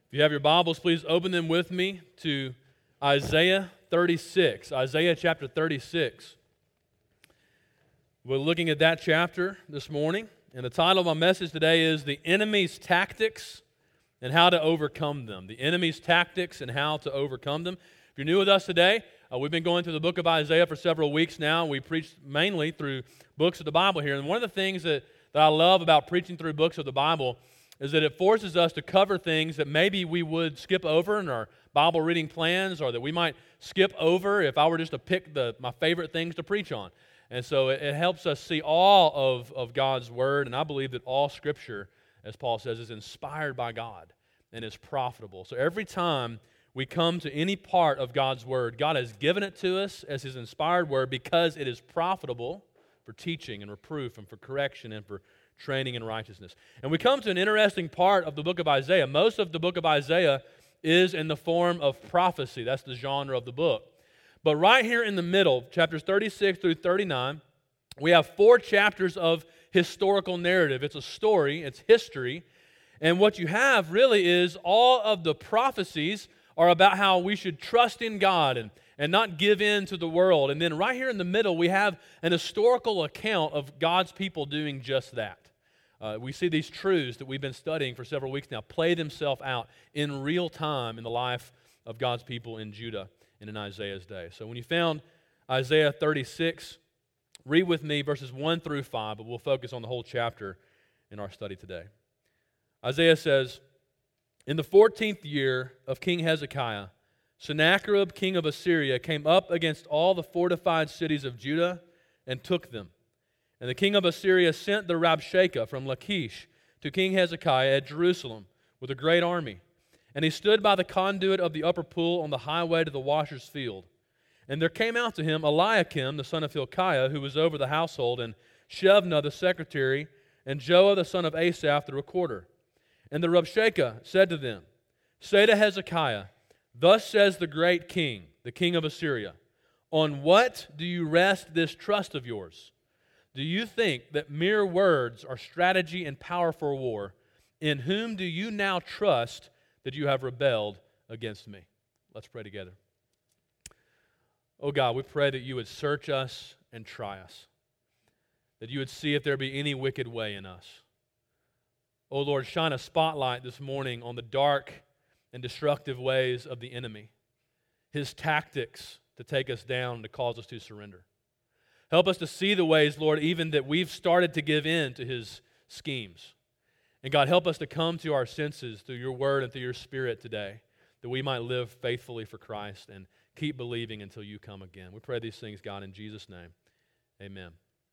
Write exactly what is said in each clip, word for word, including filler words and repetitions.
If you have your Bibles, please open them with me to Isaiah thirty-six. Isaiah chapter thirty-six. We're looking at that chapter this morning, and the title of my message today is The Enemy's Tactics and How to Overcome Them. The Enemy's Tactics and How to Overcome Them. If you're new with us today, uh, we've been going through the book of Isaiah for several weeks now. We preach mainly through books of the Bible here, and one of the things that, that I love about preaching through books of the Bible is that it forces us to cover things that maybe we would skip over in our Bible reading plans, or that we might skip over if I were just to pick the my favorite things to preach on. And so it, it helps us see all of, of God's Word, and I believe that all Scripture, as Paul says, is inspired by God and is profitable. So every time we come to any part of God's Word, God has given it to us as His inspired Word because it is profitable for teaching and reproof and for correction and for training in righteousness. And we come to an interesting part of the book of Isaiah. Most of the book of Isaiah is in the form of prophecy. That's the genre of the book. But right here in the middle, chapters thirty-six through thirty-nine, we have four chapters of historical narrative. It's a story, it's history, and what you have really is all of the prophecies are about how we should trust in God and, and not give in to the world. And then right here in the middle, we have an historical account of God's people doing just that. Uh, we see these truths that we've been studying for several weeks now play themselves out in real time in the life of God's people in Judah and in Isaiah's day. So when you found Isaiah thirty-six, read with me verses one through five, but we'll focus on the whole chapter in our study today. Isaiah says, "In the fourteenth year of King Hezekiah, Sennacherib, king of Assyria, came up against all the fortified cities of Judah and took them. And the king of Assyria sent the Rabshakeh from Lachish to King Hezekiah at Jerusalem with a great army. And he stood by the conduit of the upper pool on the highway to the washer's field. And there came out to him Eliakim, the son of Hilkiah, who was over the household, and Shebna, the secretary, and Joah, the son of Asaph, the recorder. And the Rabshakeh said to them, 'Say to Hezekiah, thus says the great king, the king of Assyria, on what do you rest this trust of yours? Do you think that mere words are strategy and power for war? In whom do you now trust that you have rebelled against me?'" Let's pray together. Oh God, we pray that you would search us and try us, that you would see if there be any wicked way in us. Oh Lord, shine a spotlight this morning on the dark and destructive ways of the enemy, his tactics to take us down and to cause us to surrender. Help us to see the ways, Lord, even that we've started to give in to his schemes. And God, help us to come to our senses through your word and through your Spirit today, that we might live faithfully for Christ and keep believing until you come again. We pray these things, God, in Jesus' name. Amen.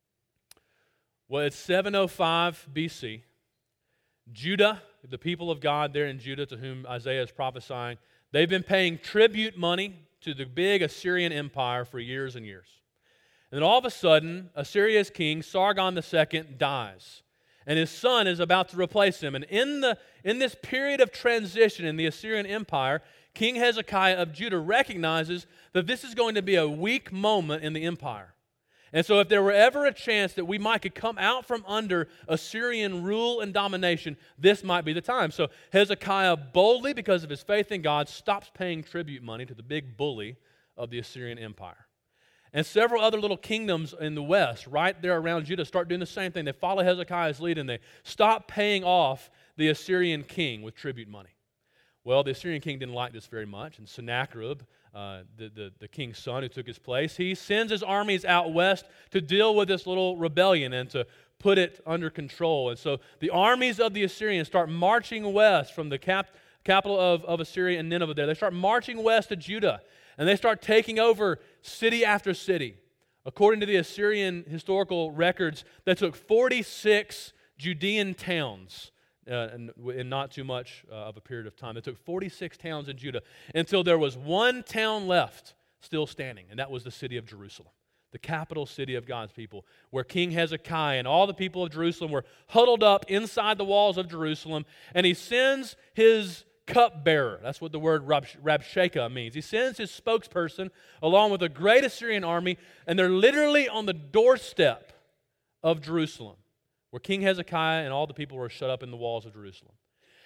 Well, it's seven oh five B C. Judah, the people of God there in Judah to whom Isaiah is prophesying, they've been paying tribute money to the big Assyrian Empire for years and years. And then all of a sudden, Assyria's king, Sargon the Second, dies. And his son is about to replace him. And in, the, in this period of transition in the Assyrian Empire, King Hezekiah of Judah recognizes that this is going to be a weak moment in the empire. And so if there were ever a chance that we might could come out from under Assyrian rule and domination, this might be the time. So Hezekiah boldly, because of his faith in God, stops paying tribute money to the big bully of the Assyrian Empire. And several other little kingdoms in the west, right there around Judah, start doing the same thing. They follow Hezekiah's lead and they stop paying off the Assyrian king with tribute money. Well, the Assyrian king didn't like this very much, and Sennacherib, uh, the, the, the king's son who took his place, he sends his armies out west to deal with this little rebellion and to put it under control. And so the armies of the Assyrians start marching west from the cap, capital of, of Assyria and Nineveh there. They start marching west to Judah. And they start taking over city after city. According to the Assyrian historical records, they took forty-six Judean towns uh, in, in not too much uh, of a period of time. They took forty-six towns in Judah until there was one town left still standing, and that was the city of Jerusalem, the capital city of God's people, where King Hezekiah and all the people of Jerusalem were huddled up inside the walls of Jerusalem, and he sends his cupbearer. That's what the word Rab- Rabshakeh means. He sends his spokesperson along with a great Assyrian army, and they're literally on the doorstep of Jerusalem, where King Hezekiah and all the people were shut up in the walls of Jerusalem.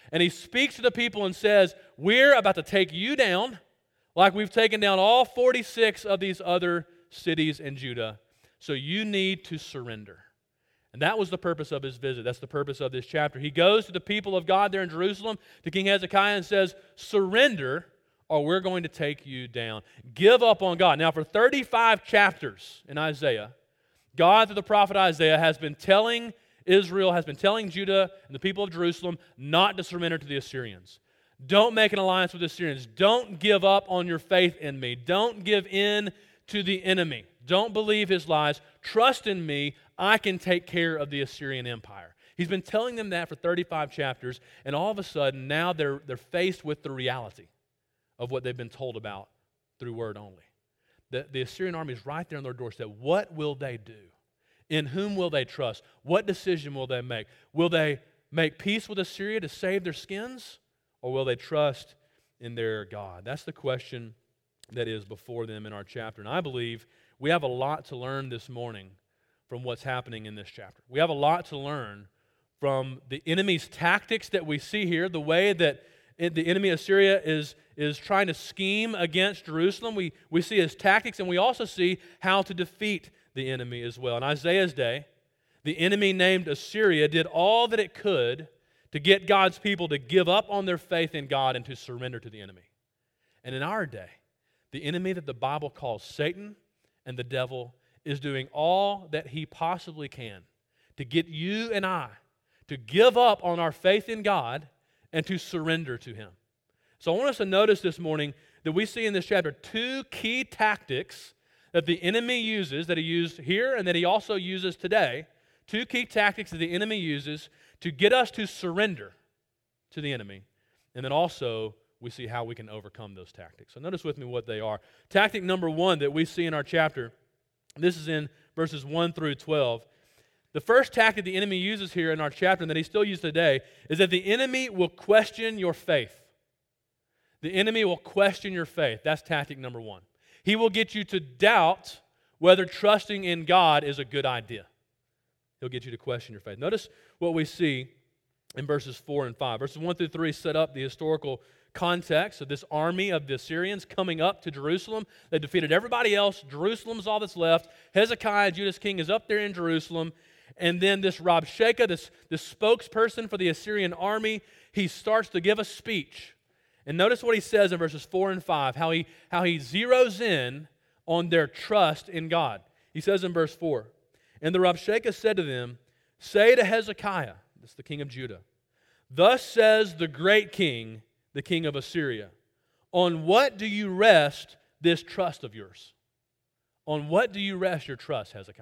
And he speaks to the people and says, we're about to take you down like we've taken down all forty-six of these other cities in Judah. So you need to surrender. And that was the purpose of his visit. That's the purpose of this chapter. He goes to the people of God there in Jerusalem, to King Hezekiah, and says, surrender or we're going to take you down. Give up on God. Now, for thirty-five chapters in Isaiah, God, through the prophet Isaiah, has been telling Israel, has been telling Judah and the people of Jerusalem not to surrender to the Assyrians. Don't make an alliance with the Assyrians. Don't give up on your faith in me. Don't give in to the enemy. Don't believe his lies. Trust in me. I can take care of the Assyrian Empire. He's been telling them that for thirty-five chapters, and all of a sudden, now they're, they're faced with the reality of what they've been told about through word only. The, the Assyrian army is right there on their doorstep. What will they do? In whom will they trust? What decision will they make? Will they make peace with Assyria to save their skins? Or will they trust in their God? That's the question that is before them in our chapter. And I believe we have a lot to learn this morning from what's happening in this chapter. We have a lot to learn from the enemy's tactics that we see here, the way that it, the enemy Assyria is, is trying to scheme against Jerusalem. We, we see his tactics, and we also see how to defeat the enemy as well. In Isaiah's day, the enemy named Assyria did all that it could to get God's people to give up on their faith in God and to surrender to the enemy. And in our day, the enemy that the Bible calls Satan and the devil is doing all that he possibly can to get you and I to give up on our faith in God and to surrender to him. So I want us to notice this morning that we see in this chapter two key tactics that the enemy uses, that he used here and that he also uses today. Two key tactics that the enemy uses to get us to surrender to the enemy. And then also we see how we can overcome those tactics. So notice with me what they are. Tactic number one that we see in our chapter, this is in verses one through twelve. The first tactic the enemy uses here in our chapter and that he still uses today is that the enemy will question your faith. The enemy will question your faith. That's tactic number one. He will get you to doubt whether trusting in God is a good idea. He'll get you to question your faith. Notice what we see in verses four and five. Verses one through three set up the historical context of this army of the Assyrians coming up to Jerusalem. They defeated everybody else. Jerusalem's all that's left. Hezekiah, Judah's king, is up there in Jerusalem. And then this Rabshakeh, this, this spokesperson for the Assyrian army, he starts to give a speech. And notice what he says in verses four and five, how he, how he zeroes in on their trust in God. He says in verse four, and the Rabshakeh said to them, say to Hezekiah, this is the king of Judah, thus says the great king, the king of Assyria, on what do you rest this trust of yours? On what do you rest your trust, Hezekiah?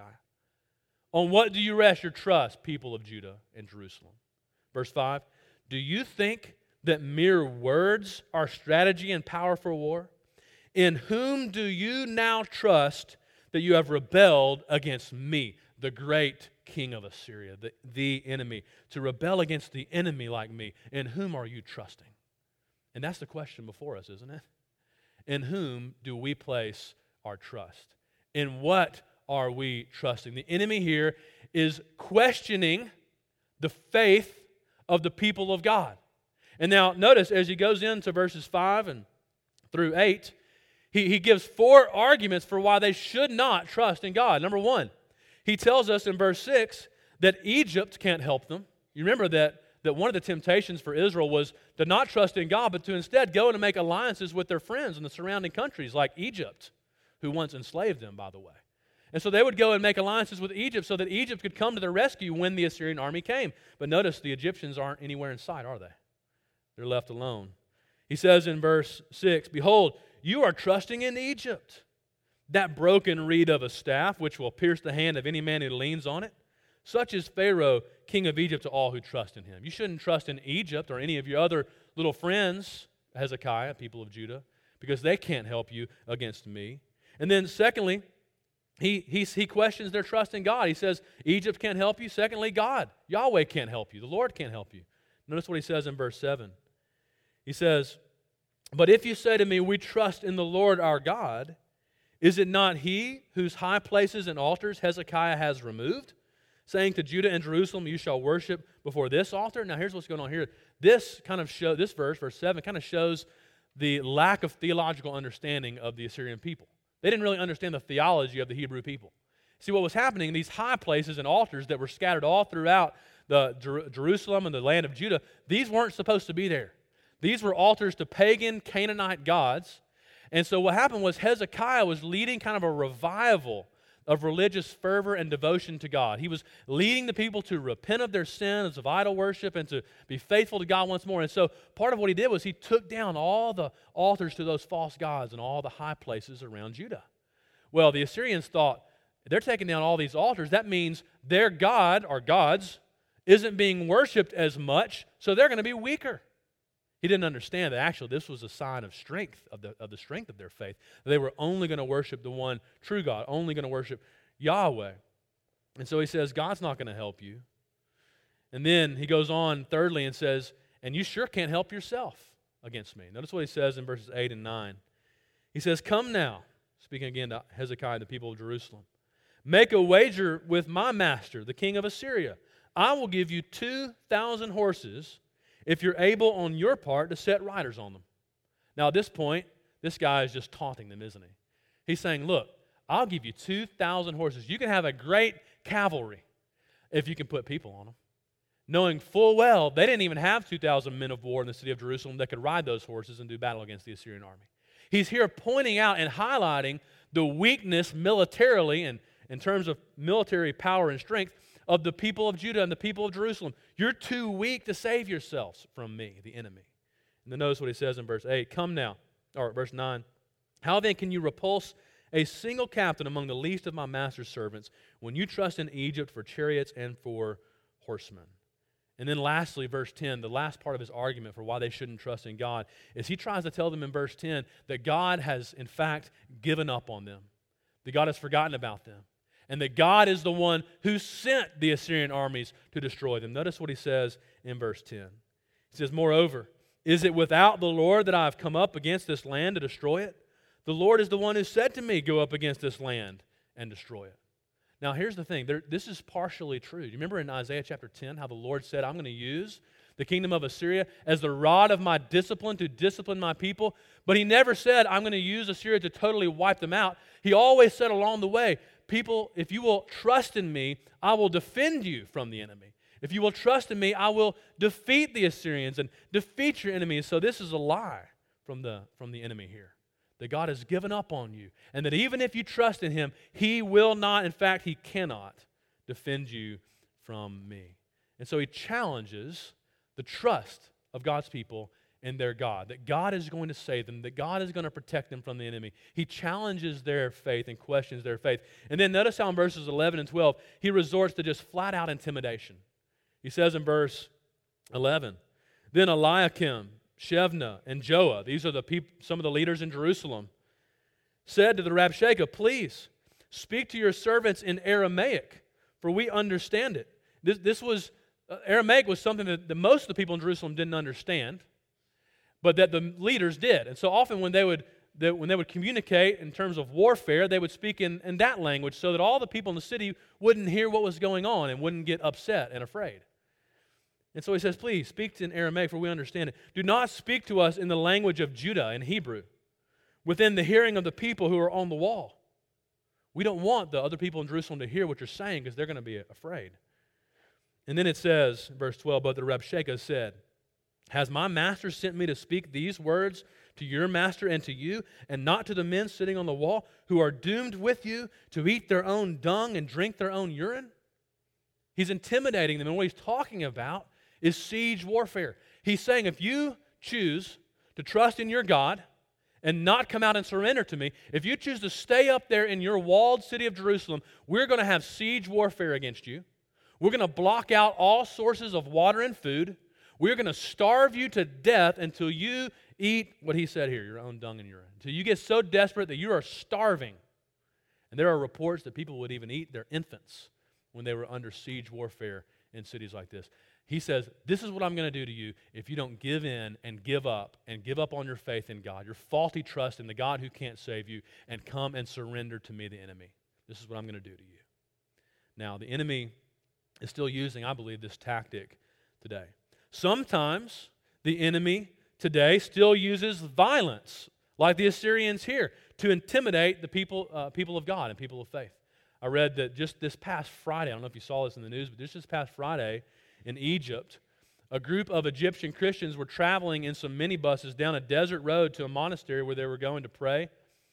On what do you rest your trust, people of Judah and Jerusalem? Verse five, do you think that mere words are strategy and power for war? In whom do you now trust that you have rebelled against me, the great king of Assyria, the, the enemy? To rebel against the enemy like me, in whom are you trusting? And that's the question before us, isn't it? In whom do we place our trust? In what are we trusting? The enemy here is questioning the faith of the people of God. And now notice as he goes into verses five and through eight, he, he gives four arguments for why they should not trust in God. Number one, he tells us in verse six that Egypt can't help them. You remember that, that one of the temptations for Israel was to not trust in God, but to instead go and make alliances with their friends in the surrounding countries like Egypt, who once enslaved them, by the way. And so they would go and make alliances with Egypt so that Egypt could come to their rescue when the Assyrian army came. But notice the Egyptians aren't anywhere in sight, are they? They're left alone. He says in verse six, behold, you are trusting in Egypt, that broken reed of a staff, which will pierce the hand of any man who leans on it. Such is Pharaoh, king of Egypt, to all who trust in him. You shouldn't trust in Egypt or any of your other little friends, Hezekiah, people of Judah, because they can't help you against me. And then secondly, he, he, he questions their trust in God. He says, Egypt can't help you. Secondly, God, Yahweh can't help you. The Lord can't help you. Notice what he says in verse seven. He says, but if you say to me, we trust in the Lord our God, is it not he whose high places and altars Hezekiah has removed, saying to Judah and Jerusalem, you shall worship before this altar. Now here's what's going on here. This kind of show, this verse, verse seven, kind of shows the lack of theological understanding of the Assyrian people. They didn't really understand the theology of the Hebrew people. See, what was happening, these high places and altars that were scattered all throughout the Jer- Jerusalem and the land of Judah, these weren't supposed to be there. These were altars to pagan Canaanite gods. And so what happened was Hezekiah was leading kind of a revival of religious fervor and devotion to God. He was leading the people to repent of their sins of idol worship and to be faithful to God once more. And so part of what he did was he took down all the altars to those false gods and all the high places around Judah. Well, the Assyrians thought, they're taking down all these altars. That means their God, or gods, isn't being worshipped as much, so they're going to be weaker. He didn't understand that actually this was a sign of strength, of the, of the strength of their faith. They were only going to worship the one true God, only going to worship Yahweh. And so he says, God's not going to help you. And then he goes on thirdly and says, and you sure can't help yourself against me. Notice what he says in verses eight and nine. He says, come now, speaking again to Hezekiah and the people of Jerusalem, make a wager with my master, the king of Assyria. I will give you two thousand horses if you're able on your part to set riders on them. Now at this point, this guy is just taunting them, isn't he? He's saying, look, I'll give you two thousand horses. You can have a great cavalry if you can put people on them. Knowing full well they didn't even have two thousand men of war in the city of Jerusalem that could ride those horses and do battle against the Assyrian army. He's here pointing out and highlighting the weakness militarily and in terms of military power and strength of the people of Judah and the people of Jerusalem. You're too weak to save yourselves from me, the enemy. And then notice what he says in verse eight. Come now, or verse nine. How then can you repulse a single captain among the least of my master's servants when you trust in Egypt for chariots and for horsemen? And then lastly, verse ten, the last part of his argument for why they shouldn't trust in God is he tries to tell them in verse ten that God has in fact given up on them, that God has forgotten about them, and that God is the one who sent the Assyrian armies to destroy them. Notice what he says in verse ten. He says, moreover, is it without the Lord that I have come up against this land to destroy it? The Lord is the one who said to me, go up against this land and destroy it. Now here's the thing, there, this is partially true. Do you remember in Isaiah chapter ten how the Lord said, I'm going to use the kingdom of Assyria as the rod of my discipline to discipline my people? But he never said, I'm going to use Assyria to totally wipe them out. He always said along the way, people, if you will trust in me, I will defend you from the enemy. If you will trust in me, I will defeat the Assyrians and defeat your enemies. So this is a lie from the, from the enemy here, that God has given up on you, and that even if you trust in him, he will not, in fact, he cannot defend you from me. And so he challenges the trust of God's people in their God, that God is going to save them, that God is going to protect them from the enemy. He challenges their faith and questions their faith. And then notice how in verses eleven and twelve, he resorts to just flat out intimidation. He says in verse eleven, then Eliakim, Shebna, and Joah, these are the peop- some of the leaders in Jerusalem, said to the Rabshakeh, please speak to your servants in Aramaic, for we understand it. This, this was, uh, Aramaic was something that the, most of the people in Jerusalem didn't understand, but that the leaders did. And so often when they would they, when they would communicate in terms of warfare, they would speak in, in that language so that all the people in the city wouldn't hear what was going on and wouldn't get upset and afraid. And so he says, please speak in Aramaic, for we understand it. Do not speak to us in the language of Judah in Hebrew, within the hearing of the people who are on the wall. We don't want the other people in Jerusalem to hear what you're saying because they're going to be afraid. And then it says, verse twelve, but the Rabshakeh said, has my master sent me to speak these words to your master and to you, and not to the men sitting on the wall who are doomed with you to eat their own dung and drink their own urine? He's intimidating them, and what he's talking about is siege warfare. He's saying, if you choose to trust in your God and not come out and surrender to me, if you choose to stay up there in your walled city of Jerusalem, we're going to have siege warfare against you. We're going to block out all sources of water and food. We're going to starve you to death until you eat what he said here, your own dung and urine. Until you get so desperate that you are starving. And there are reports that people would even eat their infants when they were under siege warfare in cities like this. He says, this is what I'm going to do to you if you don't give in and give up and give up on your faith in God, your faulty trust in the God who can't save you, and come and surrender to me, the enemy. This is what I'm going to do to you. Now, the enemy is still using, I believe, this tactic today. Sometimes the enemy today still uses violence, like the Assyrians here, to intimidate the people, uh, people of God and people of faith. I read that just this past Friday, I don't know if you saw this in the news, but just this past Friday in Egypt, a group of Egyptian Christians were traveling in some minibuses down a desert road to a monastery where they were going to pray.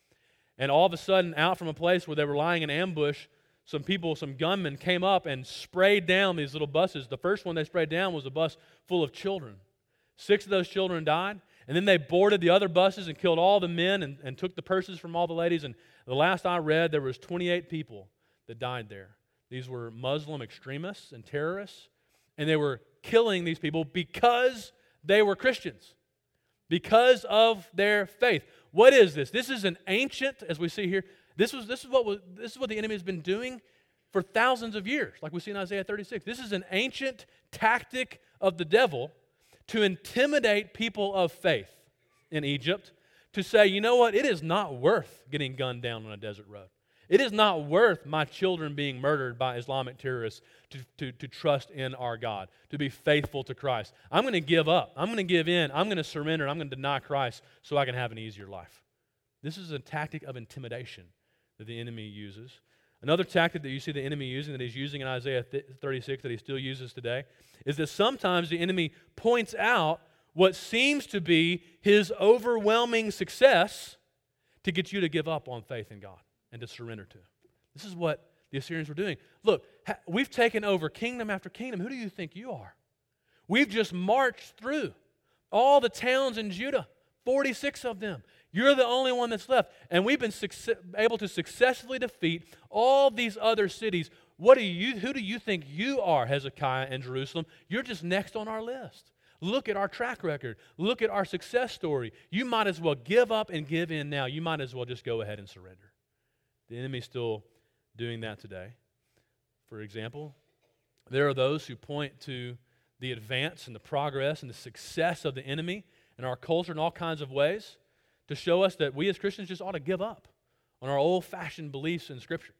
And all of a sudden, out from a place where they were lying in ambush, some people, some gunmen came up and sprayed down these little buses. The first one they sprayed down was a bus full of children. Six of those children died. And then they boarded the other buses and killed all the men and, and took the purses from all the ladies. And the last I read, there was twenty-eight people that died there. These were Muslim extremists and terrorists. And they were killing these people because they were Christians, because of their faith. What is this? This is an ancient, as we see here, this was this is what was, this is what the enemy has been doing for thousands of years, like we see in Isaiah thirty-six. This is an ancient tactic of the devil to intimidate people of faith in Egypt, to say, you know what, it is not worth getting gunned down on a desert road. It is not worth my children being murdered by Islamic terrorists to, to, to trust in our God, to be faithful to Christ. I'm going to give up. I'm going to give in. I'm going to surrender. I'm going to deny Christ so I can have an easier life. This is a tactic of intimidation that the enemy uses. Another tactic that you see the enemy using, that he's using in Isaiah thirty-six, that he still uses today, is that sometimes the enemy points out what seems to be his overwhelming success to get you to give up on faith in God and to surrender to Him. This is what the Assyrians were doing. Look, ha- we've taken over kingdom after kingdom. Who do you think you are? We've just marched through all the towns in Judah, forty-six of them. You're the only one that's left. And we've been success- able to successfully defeat all these other cities. What do you? Who do you think you are, Hezekiah and Jerusalem? You're just next on our list. Look at our track record. Look at our success story. You might as well give up and give in now. You might as well just go ahead and surrender. The enemy's still doing that today. For example, there are those who point to the advance and the progress and the success of the enemy in our culture in all kinds of ways to show us that we as Christians just ought to give up on our old-fashioned beliefs in Scripture.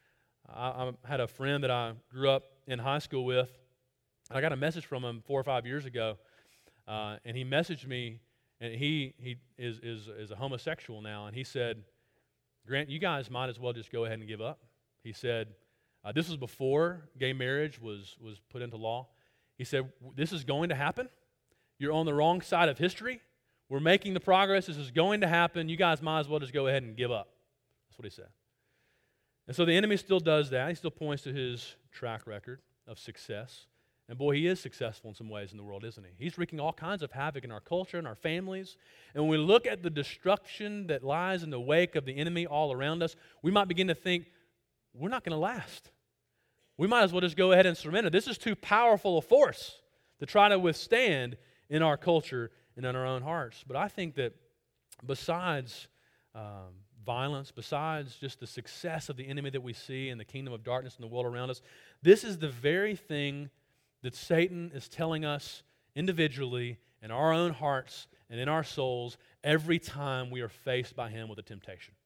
I, I had a friend that I grew up in high school with, and I got a message from him four or five years ago, uh, and he messaged me, and he he is, is, is a homosexual now, and he said, Grant, you guys might as well just go ahead and give up. He said, uh, this was before gay marriage was, was put into law. He said, this is going to happen. You're on the wrong side of history. We're making the progress. This is going to happen. You guys might as well just go ahead and give up. That's what he said. And so the enemy still does that. He still points to his track record of success. And boy, he is successful in some ways in the world, isn't he? He's wreaking all kinds of havoc in our culture and our families. And when we look at the destruction that lies in the wake of the enemy all around us, we might begin to think, we're not going to last. We might as well just go ahead and surrender. This is too powerful a force to try to withstand in our culture and in our own hearts. But I think that besides um, violence, besides just the success of the enemy that we see in the kingdom of darkness in the world around us, this is the very thing that Satan is telling us individually in our own hearts and in our souls every time we are faced by him with a temptation.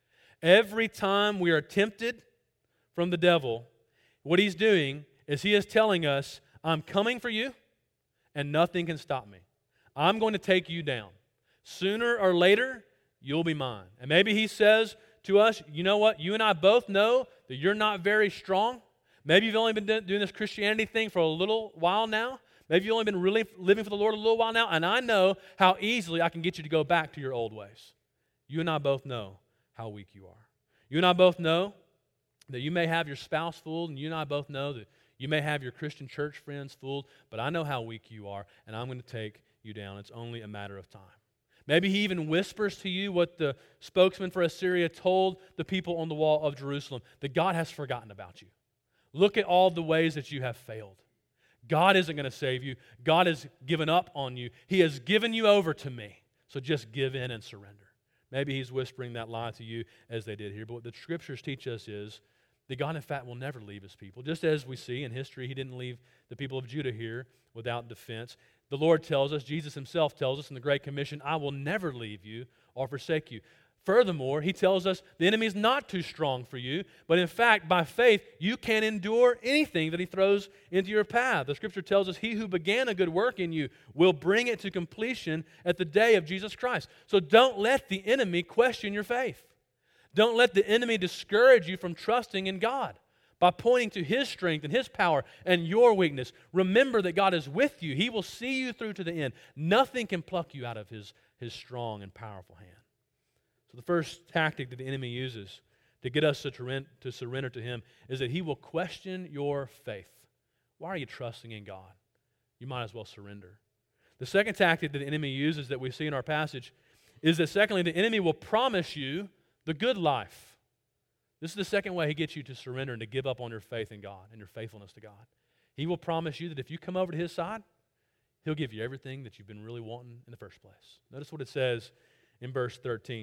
Every time we are tempted from the devil, what he's doing is he is telling us, I'm coming for you and nothing can stop me. I'm going to take you down. Sooner or later, you'll be mine. And maybe he says to us, you know what? You and I both know that you're not very strong. Maybe you've only been doing this Christianity thing for a little while now. Maybe you've only been really living for the Lord a little while now, and I know how easily I can get you to go back to your old ways. You and I both know how weak you are. You and I both know that you may have your spouse fooled, and you and I both know that you may have your Christian church friends fooled, but I know how weak you are, and I'm going to take you down. It's only a matter of time. Maybe he even whispers to you what the spokesman for Assyria told the people on the wall of Jerusalem, that God has forgotten about you. Look at all the ways that you have failed. God isn't going to save you. God has given up on you. He has given you over to me. So just give in and surrender. Maybe he's whispering that lie to you as they did here. But what the Scriptures teach us is that God, in fact, will never leave his people. Just as we see in history, he didn't leave the people of Judah here without defense. The Lord tells us, Jesus himself tells us in the Great Commission, I will never leave you or forsake you. Furthermore, he tells us the enemy is not too strong for you, but in fact, by faith, you can endure anything that he throws into your path. The Scripture tells us, he who began a good work in you will bring it to completion at the day of Jesus Christ. So don't let the enemy question your faith. Don't let the enemy discourage you from trusting in God by pointing to his strength and his power and your weakness. Remember that God is with you. He will see you through to the end. Nothing can pluck you out of his, his strong and powerful hand. So the first tactic that the enemy uses to get us to, to surrender to him is that he will question your faith. Why are you trusting in God? You might as well surrender. The second tactic that the enemy uses that we see in our passage is that, secondly, the enemy will promise you the good life. This is the second way he gets you to surrender and to give up on your faith in God and your faithfulness to God. He will promise you that if you come over to his side, he'll give you everything that you've been really wanting in the first place. Notice what it says in verse thirteen.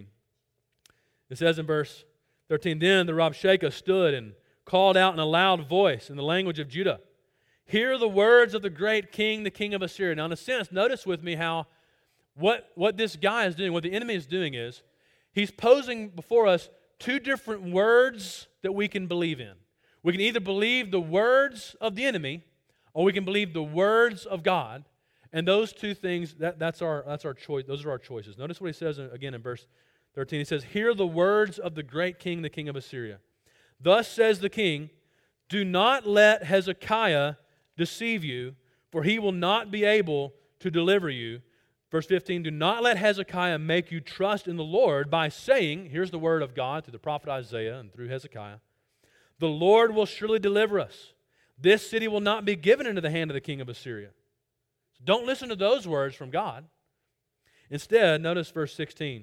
It says in verse thirteen, Then the Rabshakeh stood and called out in a loud voice in the language of Judah, Hear the words of the great king, the king of Assyria. Now, in a sense, notice with me how what, what this guy is doing, what the enemy is doing is, he's posing before us two different words that we can believe in. We can either believe the words of the enemy, or we can believe the words of God. And those two things, that, that's our that's our choice. Those are our choices. Notice what he says again in verse thirteen. He says, Hear the words of the great king, the king of Assyria. Thus says the king, Do not let Hezekiah deceive you, for he will not be able to deliver you. Verse fifteen, Do not let Hezekiah make you trust in the Lord by saying, here's the word of God through the prophet Isaiah and through Hezekiah, The Lord will surely deliver us. This city will not be given into the hand of the king of Assyria. So don't listen to those words from God. Instead, notice verse sixteen.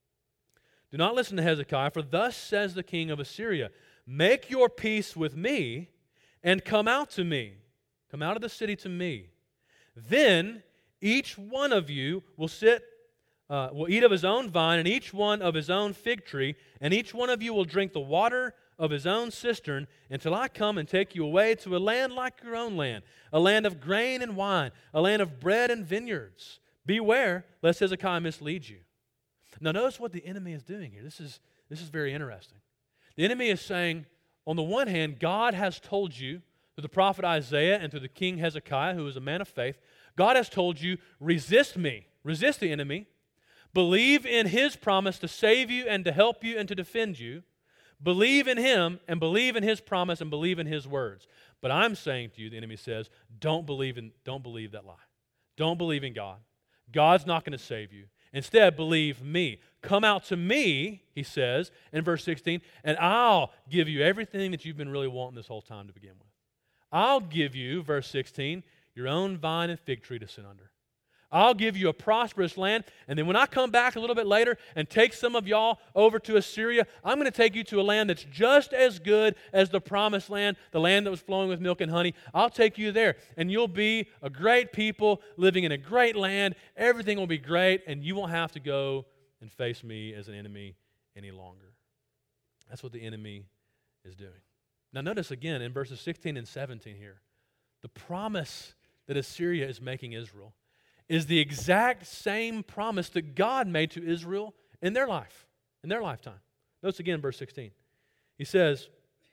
Do not listen to Hezekiah, for thus says the king of Assyria, Make your peace with me and come out to me. Come out of the city to me. Then each one of you will sit, uh, will eat of his own vine, and each one of his own fig tree, and each one of you will drink the water of his own cistern, until I come and take you away to a land like your own land, a land of grain and wine, a land of bread and vineyards. Beware, lest Hezekiah mislead you. Now notice what the enemy is doing here. This is, this is very interesting. The enemy is saying, on the one hand, God has told you, through the prophet Isaiah and through the king Hezekiah, who is a man of faith, God has told you, resist me, resist the enemy, believe in his promise to save you and to help you and to defend you, believe in him and believe in his promise and believe in his words. But I'm saying to you, the enemy says, don't believe in, don't believe that lie. Don't believe in God. God's not going to save you. Instead, believe me. Come out to me, he says in verse sixteen, and I'll give you everything that you've been really wanting this whole time to begin with. I'll give you, verse sixteen, your own vine and fig tree to sit under. I'll give you a prosperous land, and then when I come back a little bit later and take some of y'all over to Assyria, I'm going to take you to a land that's just as good as the promised land, the land that was flowing with milk and honey. I'll take you there, and you'll be a great people living in a great land. Everything will be great, and you won't have to go and face me as an enemy any longer. That's what the enemy is doing. Now notice again in verses sixteen and seventeen here, the promise that Assyria is making Israel is the exact same promise that God made to Israel in their life, in their lifetime. Notice again verse sixteen. He says,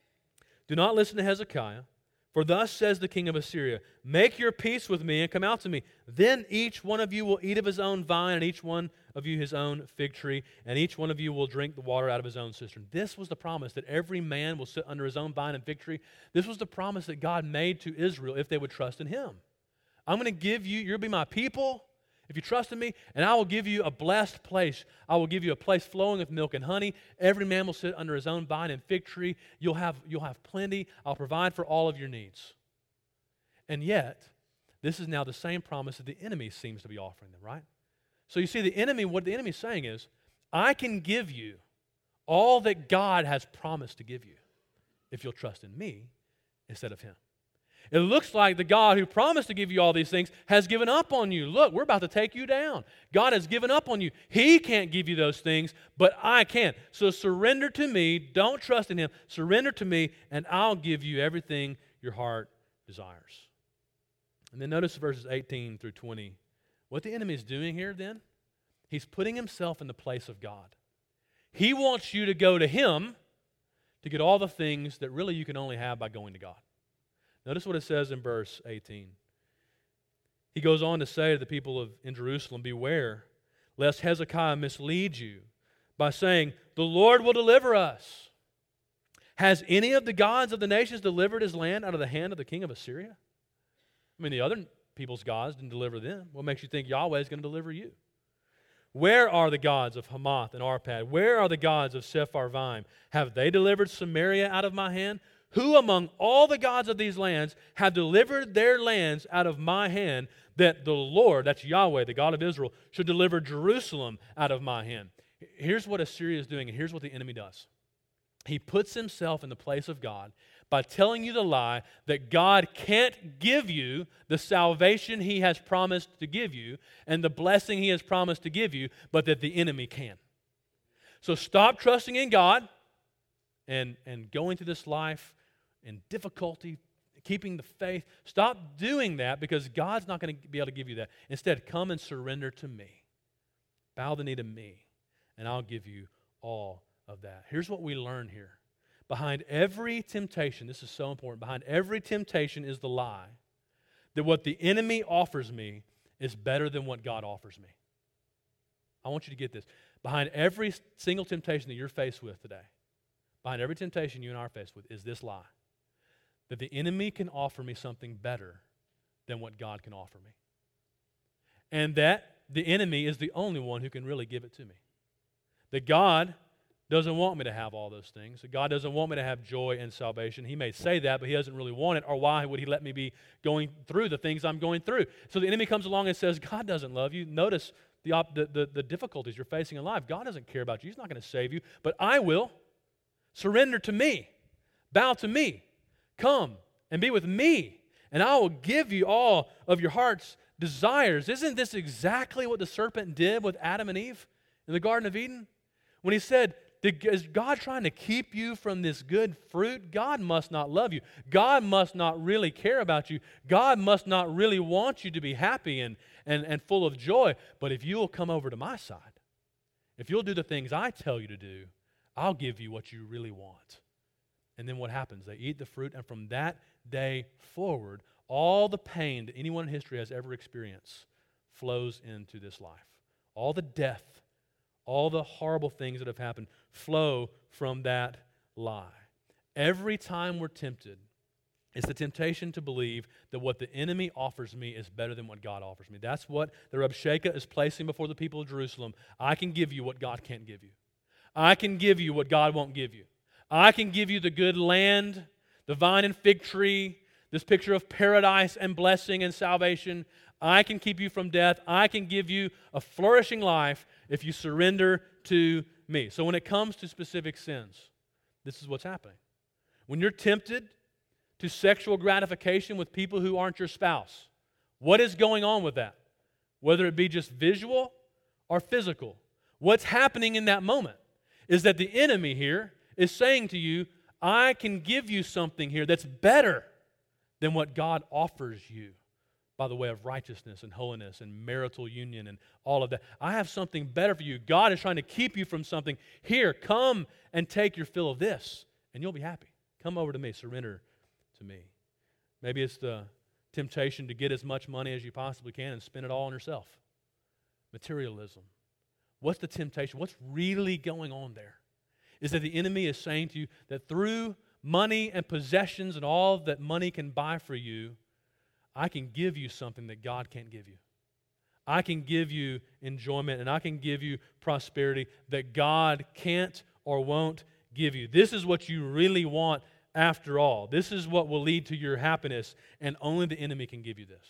Do not listen to Hezekiah, for thus says the king of Assyria, Make your peace with me and come out to me. Then each one of you will eat of his own vine, and each one of you his own fig tree, and each one of you will drink the water out of his own cistern. This was the promise, that every man will sit under his own vine and fig tree. This was the promise that God made to Israel if they would trust in him. I'm going to give you, you'll be my people if you trust in me, and I will give you a blessed place. I will give you a place flowing with milk and honey. Every man will sit under his own vine and fig tree. You'll have, you'll have plenty. I'll provide for all of your needs. And yet, this is now the same promise that the enemy seems to be offering them, right? So you see, the enemy, what the enemy is saying is, I can give you all that God has promised to give you if you'll trust in me instead of him. It looks like the God who promised to give you all these things has given up on you. Look, we're about to take you down. God has given up on you. He can't give you those things, but I can. So surrender to me. Don't trust in him. Surrender to me, and I'll give you everything your heart desires. And then notice verses eighteen through twenty. What the enemy is doing here then, he's putting himself in the place of God. He wants you to go to Him to get all the things that really you can only have by going to God. Notice what it says in verse eighteen. He goes on to say to the people of in Jerusalem, beware, lest Hezekiah mislead you by saying, the Lord will deliver us. Has any of the gods of the nations delivered his land out of the hand of the king of Assyria? I mean, the other people's gods didn't deliver them. What makes you think Yahweh is going to deliver you? Where are the gods of Hamath and Arpad? Where are the gods of Sepharvaim? Have they delivered Samaria out of my hand? Who among all the gods of these lands have delivered their lands out of my hand, that the Lord, that's Yahweh, the God of Israel, should deliver Jerusalem out of my hand? Here's what Assyria is doing, and here's what the enemy does. He puts himself in the place of God by telling you the lie that God can't give you the salvation He has promised to give you and the blessing He has promised to give you, but that the enemy can. So stop trusting in God and, and going through this life in difficulty, keeping the faith. Stop doing that because God's not going to be able to give you that. Instead, come and surrender to me. Bow the knee to me, and I'll give you all of that. Here's what we learn here. Behind every temptation, this is so important, behind every temptation is the lie that what the enemy offers me is better than what God offers me. I want you to get this. Behind every single temptation that you're faced with today, behind every temptation you and I are faced with, is this lie. That the enemy can offer me something better than what God can offer me. And that the enemy is the only one who can really give it to me. That God doesn't want me to have all those things. That God doesn't want me to have joy and salvation. He may say that, but He doesn't really want it, or why would He let me be going through the things I'm going through? So the enemy comes along and says, God doesn't love you. Notice the, op- the, the, the difficulties you're facing in life. God doesn't care about you. He's not going to save you, but I will. Surrender to me. Bow to me. Come and be with me, and I will give you all of your heart's desires. Isn't this exactly what the serpent did with Adam and Eve in the Garden of Eden? When he said, is God trying to keep you from this good fruit? God must not love you. God must not really care about you. God must not really want you to be happy and, and, and full of joy. But if you'll come over to my side, if you'll do the things I tell you to do, I'll give you what you really want. And then what happens? They eat the fruit, and from that day forward, all the pain that anyone in history has ever experienced flows into this life. All the death, all the horrible things that have happened flow from that lie. Every time we're tempted, it's the temptation to believe that what the enemy offers me is better than what God offers me. That's what the Rabshakeh is placing before the people of Jerusalem. I can give you what God can't give you. I can give you what God won't give you. I can give you the good land, the vine and fig tree, this picture of paradise and blessing and salvation. I can keep you from death. I can give you a flourishing life if you surrender to me. So when it comes to specific sins, this is what's happening. When you're tempted to sexual gratification with people who aren't your spouse, what is going on with that? Whether it be just visual or physical. What's happening in that moment is that the enemy here is saying to you, I can give you something here that's better than what God offers you by the way of righteousness and holiness and marital union and all of that. I have something better for you. God is trying to keep you from something. Here, come and take your fill of this, and you'll be happy. Come over to me. Surrender to me. Maybe it's the temptation to get as much money as you possibly can and spend it all on yourself. Materialism. What's the temptation? What's really going on there? Is that the enemy is saying to you that through money and possessions and all that money can buy for you, I can give you something that God can't give you. I can give you enjoyment and I can give you prosperity that God can't or won't give you. This is what you really want after all. This is what will lead to your happiness, and only the enemy can give you this.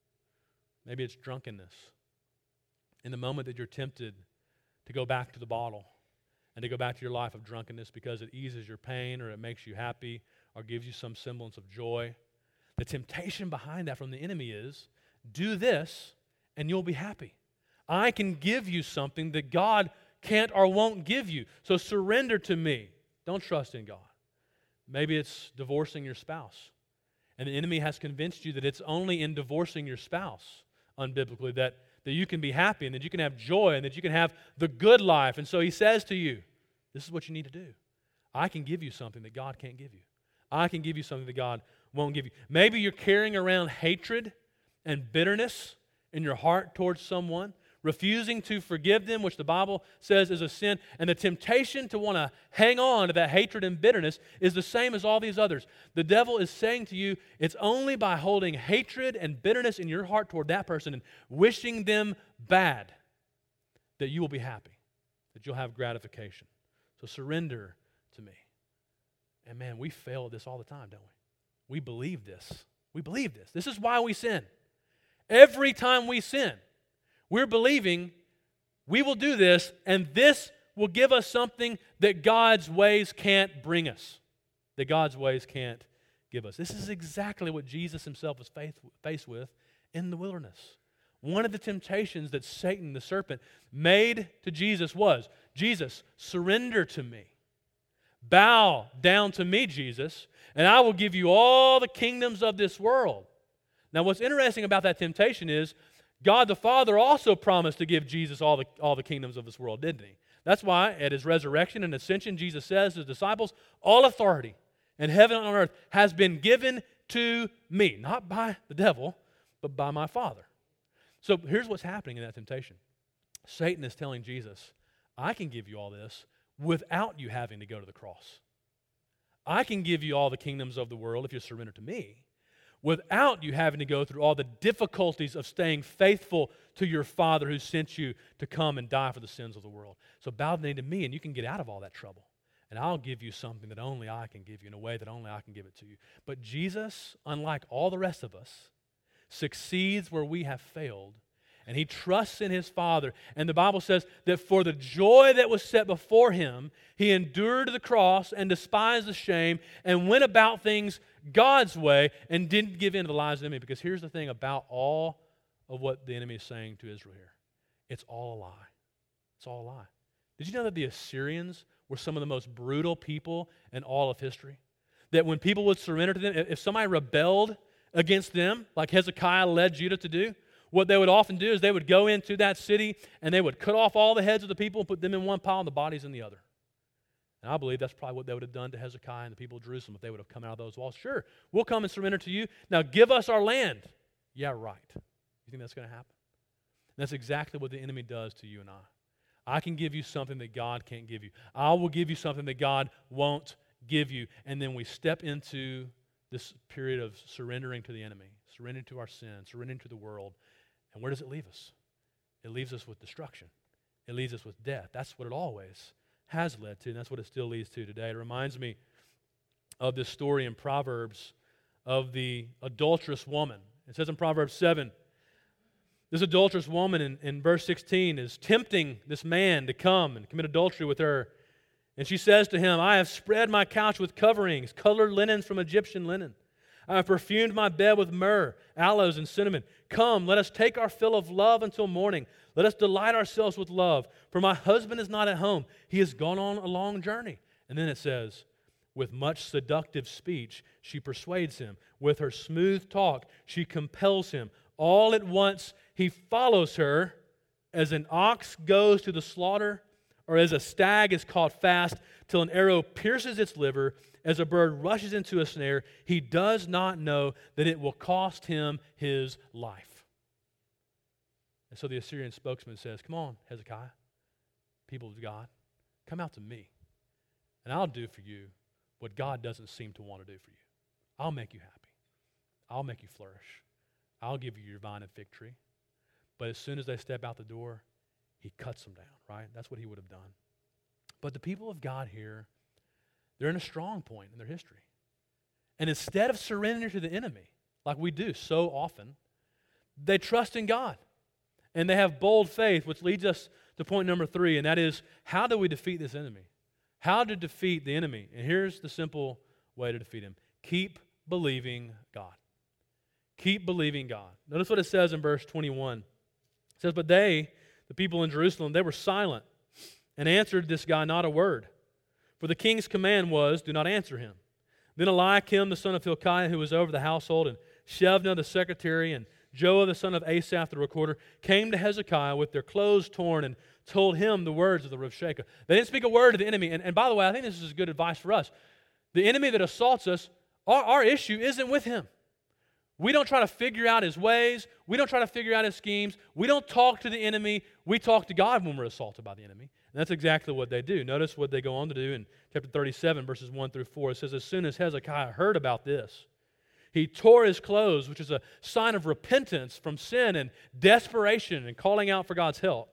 Maybe it's drunkenness. In the moment that you're tempted to go back to the bottle and to go back to your life of drunkenness because it eases your pain or it makes you happy or gives you some semblance of joy, the temptation behind that from the enemy is, do this and you'll be happy. I can give you something that God can't or won't give you. So surrender to me. Don't trust in God. Maybe it's divorcing your spouse. And the enemy has convinced you that it's only in divorcing your spouse, unbiblically, that, that you can be happy and that you can have joy and that you can have the good life. And so he says to you, This is what you need to do. I can give you something that God can't give you. I can give you something that God won't give you. Maybe you're carrying around hatred and bitterness in your heart towards someone, refusing to forgive them, which the Bible says is a sin. And the temptation to want to hang on to that hatred and bitterness is the same as all these others. The devil is saying to you, it's only by holding hatred and bitterness in your heart toward that person and wishing them bad that you will be happy, that you'll have gratification. So surrender to me. And man, we fail at this all the time, don't we? We believe this. We believe this. This is why we sin. Every time we sin, we're believing we will do this, and this will give us something that God's ways can't bring us, that God's ways can't give us. This is exactly what Jesus himself was faced with in the wilderness. One of the temptations that Satan, the serpent, made to Jesus was, Jesus, surrender to me. Bow down to me, Jesus, and I will give you all the kingdoms of this world. Now, what's interesting about that temptation is God the Father also promised to give Jesus all the, all the kingdoms of this world, didn't he? That's why at his resurrection and ascension, Jesus says to his disciples, all authority in heaven and on earth has been given to me, not by the devil, but by my Father. So here's what's happening in that temptation. Satan is telling Jesus, I can give you all this without you having to go to the cross. I can give you all the kingdoms of the world if you surrender to me, without you having to go through all the difficulties of staying faithful to your Father who sent you to come and die for the sins of the world. So bow the knee to me and you can get out of all that trouble. And I'll give you something that only I can give you in a way that only I can give it to you. But Jesus, unlike all the rest of us, succeeds where we have failed. And he trusts in his Father. And the Bible says that for the joy that was set before him, he endured the cross and despised the shame and went about things God's way and didn't give in to the lies of the enemy. Because here's the thing about all of what the enemy is saying to Israel here. It's all a lie. It's all a lie. Did you know that the Assyrians were some of the most brutal people in all of history? That when people would surrender to them, if somebody rebelled against them, like Hezekiah led Judah to do, what they would often do is they would go into that city and they would cut off all the heads of the people and put them in one pile and the bodies in the other. And I believe that's probably what they would have done to Hezekiah and the people of Jerusalem if they would have come out of those walls. Sure, we'll come and surrender to you. Now give us our land. Yeah, right. You think that's going to happen? And that's exactly what the enemy does to you and I. I can give you something that God can't give you. I will give you something that God won't give you. And then we step into this period of surrendering to the enemy, surrendering to our sin, surrendering to the world. And where does it leave us? It leaves us with destruction. It leaves us with death. That's what it always has led to, and that's what it still leads to today. It reminds me of this story in Proverbs of the adulterous woman. It says in Proverbs seven, this adulterous woman in, in verse sixteen is tempting this man to come and commit adultery with her. And she says to him, I have spread my couch with coverings, colored linens from Egyptian linen. I have perfumed my bed with myrrh, aloes, and cinnamon. Come, let us take our fill of love until morning. Let us delight ourselves with love. For my husband is not at home. He has gone on a long journey. And then it says, with much seductive speech, she persuades him. With her smooth talk, she compels him. All at once, he follows her as an ox goes to the slaughter, or as a stag is caught fast till an arrow pierces its liver, as a bird rushes into a snare. He does not know that it will cost him his life. And so the Assyrian spokesman says, come on, Hezekiah, people of God, come out to me, and I'll do for you what God doesn't seem to want to do for you. I'll make you happy. I'll make you flourish. I'll give you your vine and fig tree. But as soon as they step out the door, he cuts them down, right? That's what he would have done. But the people of God here, they're in a strong point in their history. And instead of surrendering to the enemy, like we do so often, they trust in God. And they have bold faith, which leads us to point number three, and that is, how do we defeat this enemy? How to defeat the enemy? And here's the simple way to defeat him. Keep believing God. Keep believing God. Notice what it says in verse twenty-one. It says, but they, the people in Jerusalem, they were silent and answered this guy not a word. For the king's command was, do not answer him. Then Eliakim, the son of Hilkiah, who was over the household, and Shebna, the secretary, and Joah, the son of Asaph, the recorder, came to Hezekiah with their clothes torn and told him the words of the Rabshakeh. They didn't speak a word to the enemy. And, and by the way, I think this is good advice for us. The enemy that assaults us, our, our issue isn't with him. We don't try to figure out his ways. We don't try to figure out his schemes. We don't talk to the enemy. We talk to God when we're assaulted by the enemy. And that's exactly what they do. Notice what they go on to do in chapter thirty-seven, verses one through four. It says, as soon as Hezekiah heard about this, he tore his clothes, which is a sign of repentance from sin and desperation and calling out for God's help.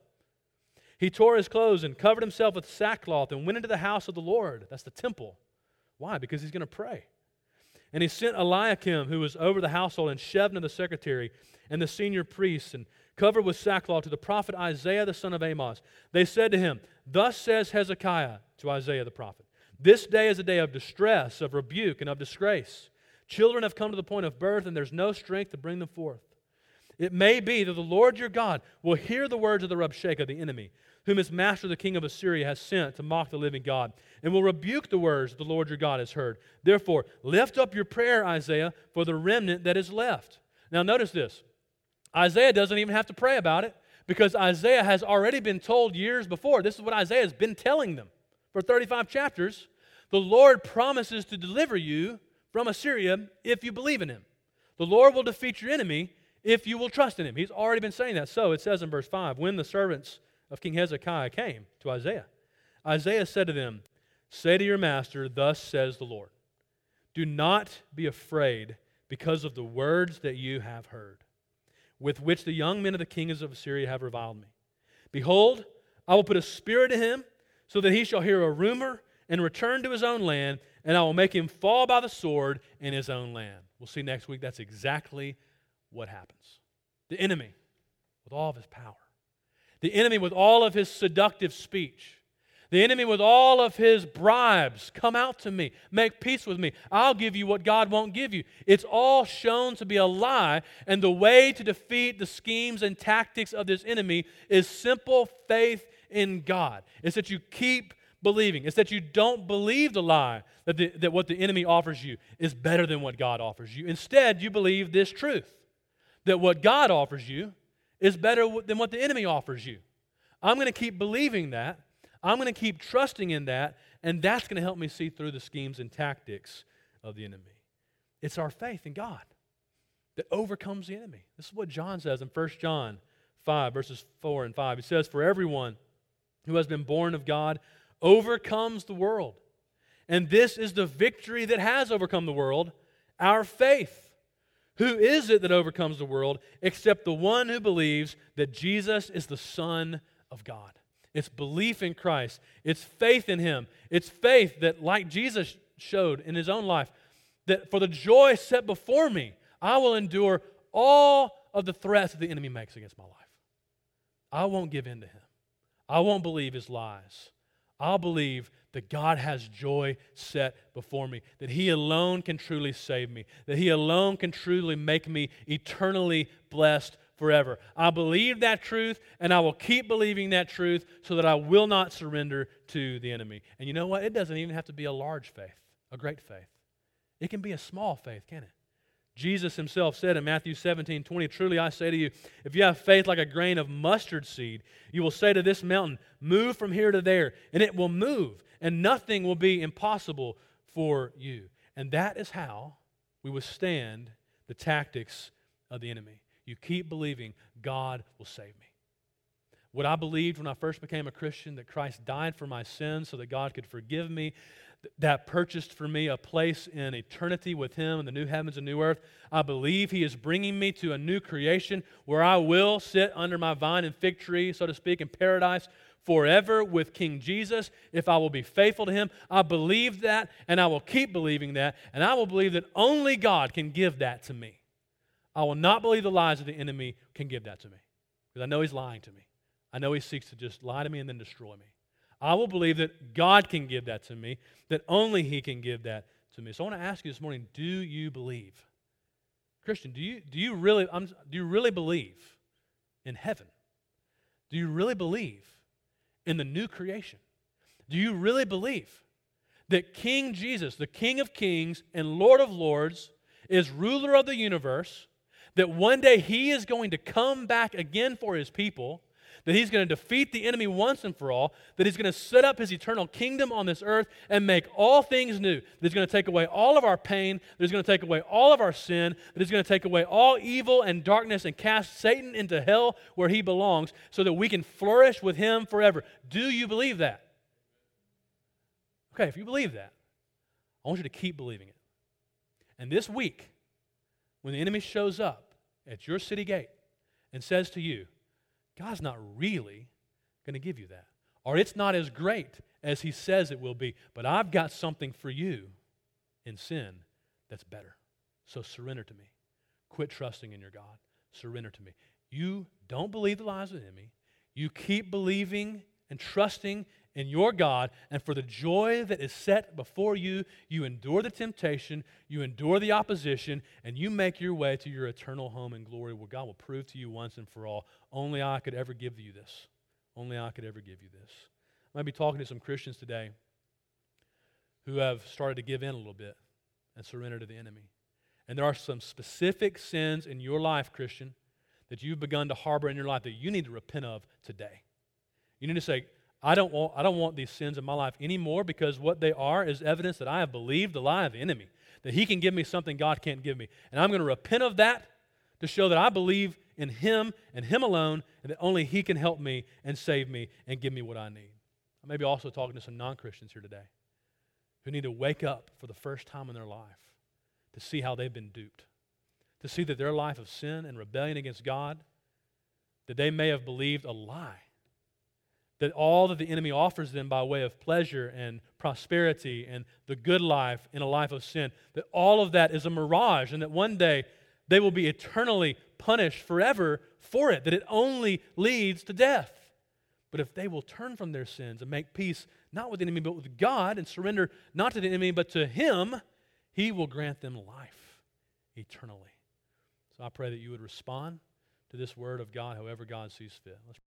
He tore his clothes and covered himself with sackcloth and went into the house of the Lord. That's the temple. Why? Because he's going to pray. And he sent Eliakim, who was over the household, and Shebna the secretary, and the senior priests, and covered with sackcloth, to the prophet Isaiah the son of Amos. They said to him, thus says Hezekiah to Isaiah the prophet, this day is a day of distress, of rebuke, and of disgrace. Children have come to the point of birth, and there's no strength to bring them forth. It may be that the Lord your God will hear the words of the Rabshakeh, the enemy, whom his master the king of Assyria has sent to mock the living God, and will rebuke the words that the Lord your God has heard. Therefore, lift up your prayer, Isaiah, for the remnant that is left. Now notice this. Isaiah doesn't even have to pray about it, because Isaiah has already been told years before. This is what Isaiah has been telling them for thirty-five chapters. The Lord promises to deliver you from Assyria if you believe in him. The Lord will defeat your enemy if you will trust in him. He's already been saying that. So it says in verse five, when the servants of King Hezekiah came to Isaiah, Isaiah said to them, say to your master, thus says the Lord, do not be afraid because of the words that you have heard, with which the young men of the kings of Assyria have reviled me. Behold, I will put a spirit in him, so that he shall hear a rumor and return to his own land, and I will make him fall by the sword in his own land. We'll see next week that's exactly what happens. The enemy, with all of his power, the enemy with all of his seductive speech, the enemy with all of his bribes, come out to me, make peace with me, I'll give you what God won't give you. It's all shown to be a lie, and the way to defeat the schemes and tactics of this enemy is simple faith in God. It's that you keep believing. It's that you don't believe the lie that, the, that what the enemy offers you is better than what God offers you. Instead, you believe this truth, that what God offers you is better than what the enemy offers you. I'm going to keep believing that. I'm going to keep trusting in that, and that's going to help me see through the schemes and tactics of the enemy. It's our faith in God that overcomes the enemy. This is what John says in First John five, verses four and five. He says, for everyone who has been born of God overcomes the world. And this is the victory that has overcome the world, our faith. Who is it that overcomes the world except the one who believes that Jesus is the Son of God? It's belief in Christ. It's faith in Him. It's faith that, like Jesus showed in His own life, that for the joy set before me, I will endure all of the threats that the enemy makes against my life. I won't give in to him. I won't believe his lies. I'll believe that God has joy set before me, that He alone can truly save me, that He alone can truly make me eternally blessed forever. I believe that truth, and I will keep believing that truth so that I will not surrender to the enemy. And you know what? It doesn't even have to be a large faith, a great faith. It can be a small faith, can it? Jesus Himself said in Matthew seventeen twenty, truly I say to you, if you have faith like a grain of mustard seed, you will say to this mountain, move from here to there, and it will move, and nothing will be impossible for you. And that is how we withstand the tactics of the enemy. You keep believing God will save me. What I believed when I first became a Christian, that Christ died for my sins so that God could forgive me, that purchased for me a place in eternity with Him in the new heavens and new earth. I believe He is bringing me to a new creation where I will sit under my vine and fig tree, so to speak, in paradise forever with King Jesus if I will be faithful to Him. I believe that, and I will keep believing that, and I will believe that only God can give that to me. I will not believe the lies of the enemy can give that to me, because I know he's lying to me. I know he seeks to just lie to me and then destroy me. I will believe that God can give that to me, that only He can give that to me. So I want to ask you this morning, do you believe? Christian, do you, do you really um, do you really believe in heaven? Do you really believe in the new creation? Do you really believe that King Jesus, the King of Kings and Lord of Lords, is ruler of the universe, that one day He is going to come back again for His people, that he's going to defeat the enemy once and for all, that he's going to set up his eternal kingdom on this earth and make all things new, that he's going to take away all of our pain, that he's going to take away all of our sin, that he's going to take away all evil and darkness and cast Satan into hell where he belongs so that we can flourish with him forever. Do you believe that? Okay, if you believe that, I want you to keep believing it. And this week, when the enemy shows up at your city gate and says to you, God's not really going to give you that, or it's not as great as he says it will be, but I've got something for you in sin that's better. So surrender to me. Quit trusting in your God. Surrender to me. You don't believe the lies of the enemy. You keep believing and trusting in your God, and for the joy that is set before you, you endure the temptation, you endure the opposition, and you make your way to your eternal home in glory where God will prove to you once and for all, only I could ever give you this. Only I could ever give you this. I might be talking to some Christians today who have started to give in a little bit and surrender to the enemy. And there are some specific sins in your life, Christian, that you've begun to harbor in your life that you need to repent of today. You need to say, I don't want, I don't want these sins in my life anymore, because what they are is evidence that I have believed the lie of the enemy, that he can give me something God can't give me. And I'm going to repent of that to show that I believe in him and him alone, and that only he can help me and save me and give me what I need. I may be also talking to some non-Christians here today who need to wake up for the first time in their life to see how they've been duped, to see that their life of sin and rebellion against God, that they may have believed a lie, that all that the enemy offers them by way of pleasure and prosperity and the good life in a life of sin, that all of that is a mirage, and that one day they will be eternally punished forever for it, that it only leads to death. But if they will turn from their sins and make peace not with the enemy but with God, and surrender not to the enemy but to him, he will grant them life eternally. So I pray that you would respond to this word of God however God sees fit. Let's